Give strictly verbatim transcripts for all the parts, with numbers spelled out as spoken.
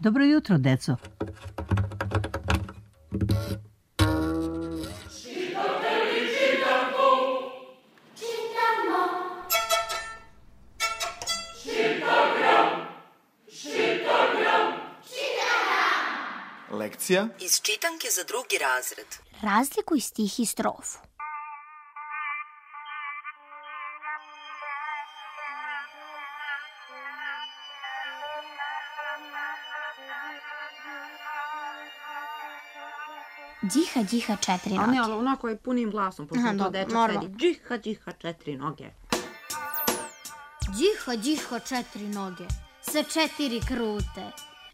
Dobro jutro, deco. Lekcija iz čitanke za drugi razred. Razlikuj stih i strofu. Džiha, džiha, četiri noge. A ne, ali onako je punim glasom, pošto to dečak sedi. Džiha, džiha, četiri noge. Džiha, džiha, četiri noge, sa četiri krute.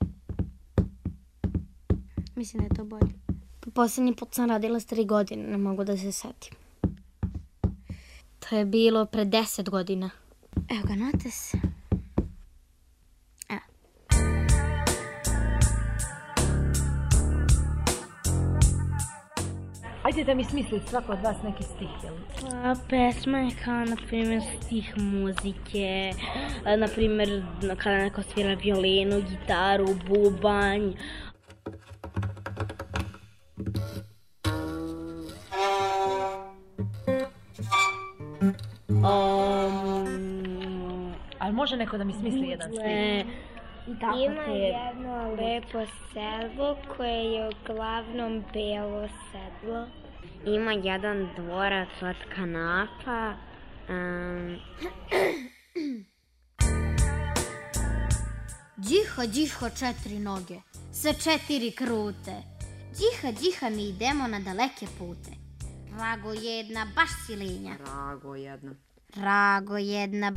Mislim da je to bolje. Posljednji put sam radila s tri godine, ne mogu da se setim. To je bilo pre deset godina. Evo ga, notes. Evo. Ajde da mi smisli svako od vas neki stih, jel? Pa, pesma je kao, na primjer, stih muzike, na primjer, kada neko svira violinu, gitaru, bubanj. Um, ali može neko da mi smisli jedan stih? Ima jedno lepo sedlo koje je uglavnom belo sedlo. Ima jedan dvorac od kanapa. Um... Džiha, džiha, četiri noge, sa četiri krute. Džiha, džiha, mi idemo na daleke pute. Rago jedna, baš silinja. Rago jedna. Rago jedna.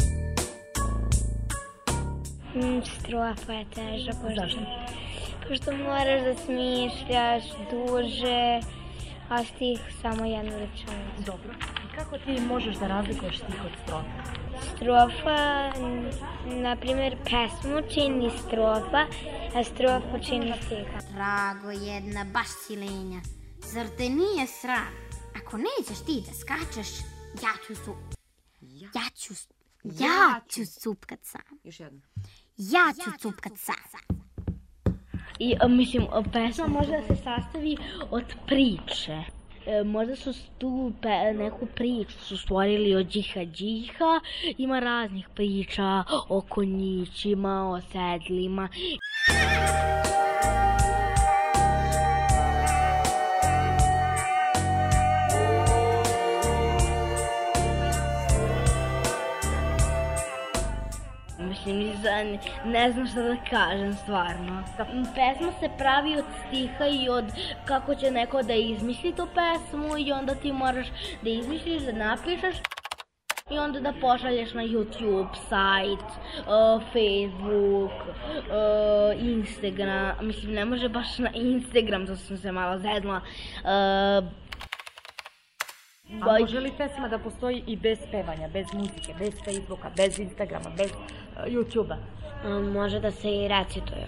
Mm, strofa je teža, pošto, pošto moraš da smišljaš duže, a stih samo jednu rečenicu. Dobro. I kako ti možeš da razlikuješ stih od strofa? Strofa, na primjer, pesmu čini strofa, a strofa čini stiha. Rago jedna, baš silinja. Zar te nije sram? Ako nećeš ti da skačeš, ja ću su... Ja, ja ću... Ja ću cupkat sam. Još jedno. Ja ću cupkat sam. I, mislim, pesma može da se sastavi od priče. E, možda su tu pe, neku priču su stvorili od džiha džiha. Ima raznih priča o konjićima, o sedlima. Mislim, ne znam šta da kažem, stvarno. Pesma se pravi od stiha i od kako će neko da izmisli tu pesmu i onda ti moraš da izmisliš, da napišeš i onda da pošalješ na YouTube, sajt, uh, Facebook, uh, Instagram. Mislim, ne može baš na Instagram, to sam se malo zedla. Uh, A može li pesma da postoji i bez pevanja, bez muzike, bez Facebooka, bez Instagrama, bez uh, YouTube-a? Um, može da se i recituje.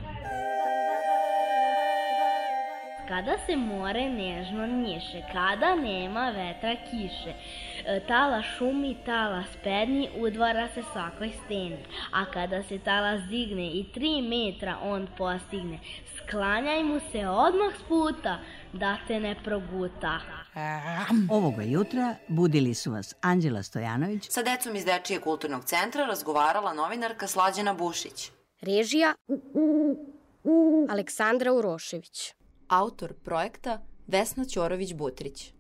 Kada se more nežno njiše, kada nema vetra kiše, tala šumi, tala spedni, udvara se svakoj steni. A kada se talas digne i tri metra on postigne, sklanjaj mu se odmah s puta, da te ne proguta. Ovoga jutra budili su vas Anđela Stojanović. Sa decom iz Dečijeg kulturnog centra razgovarala novinarka Slađana Bušić. Režija Aleksandra Urošević. Autor projekta Vesna Ćorović-Butrić.